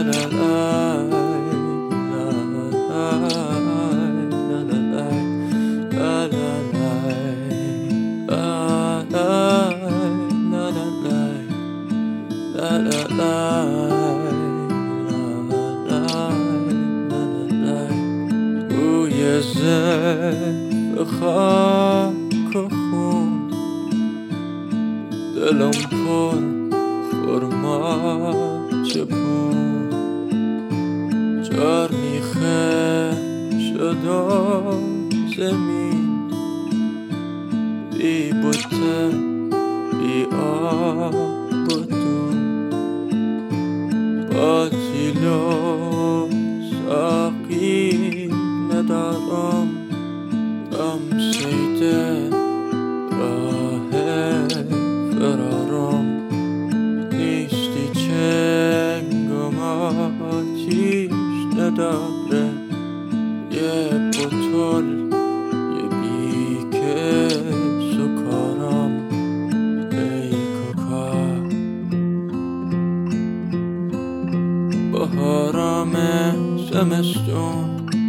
روی زد خاک و خون دلم پر خرماچه پون جار میخه شد و زمین بی بوته بی آب و دون باطیل و ساقی ندارم غم سیده راه فرارم نیستی چنگم آتیش نداره یه بطل یه بیکس و کارم ای کاکا بهارم زمستون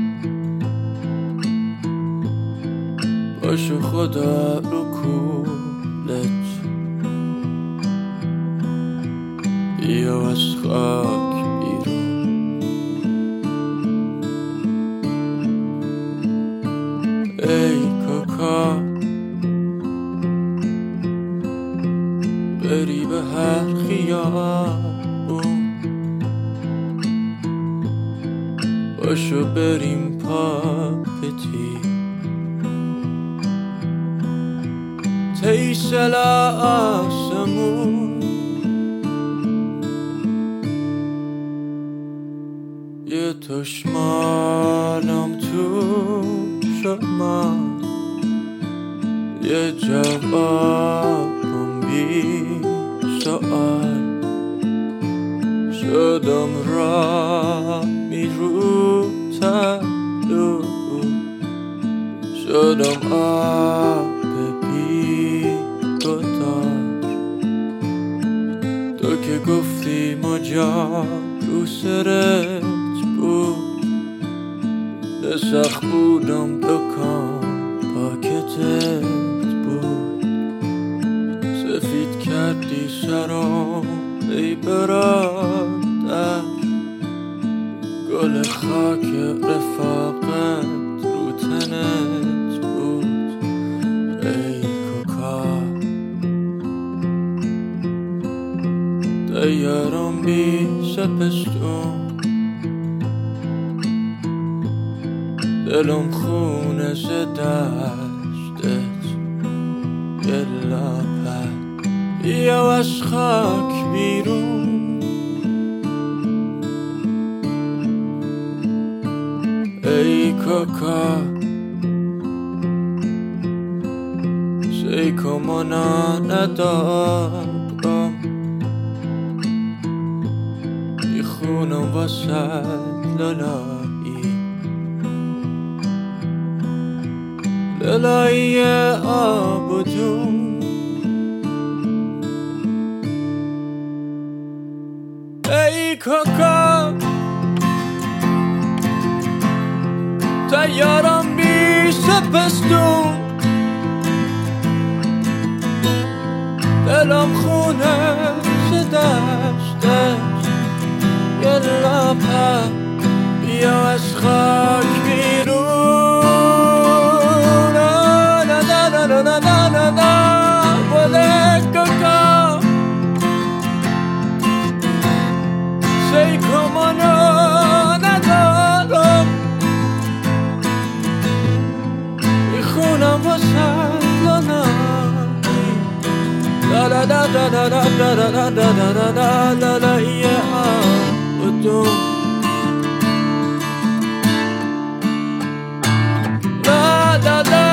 باشو خدا رو کولت بیا از خاک بیرون ای کاکا بری به هر خیابون باشو بریم پاپتی تیسل آسمون یه تشمالم تو شما یه جوابم بی سؤال شدم را میرو تلو شدم آب بی گدار تو که گفتی مجا رو سرت بود نسخ بودم دکان پاکتت بود سفید کردی سرم ای برادر گل خاک رفاقت رو تنت بود ای کاکا دیارم بی سپستون دلم خونه دستت یه لاپت بیا از خاک بیرون ای کاکا سیکو منا ندارم ای خونم واسد لالایی لالایی آب و جون ای کاکا تیارم بی سپستون دلم خونه دستت یه لاپت بیا از خاک بیرون بله کاکا سیکو منو ندارم میخونم واسه لانایی لا لا لا لا لا لا لا لا لا لا لا لا یه آبودون لا لا لا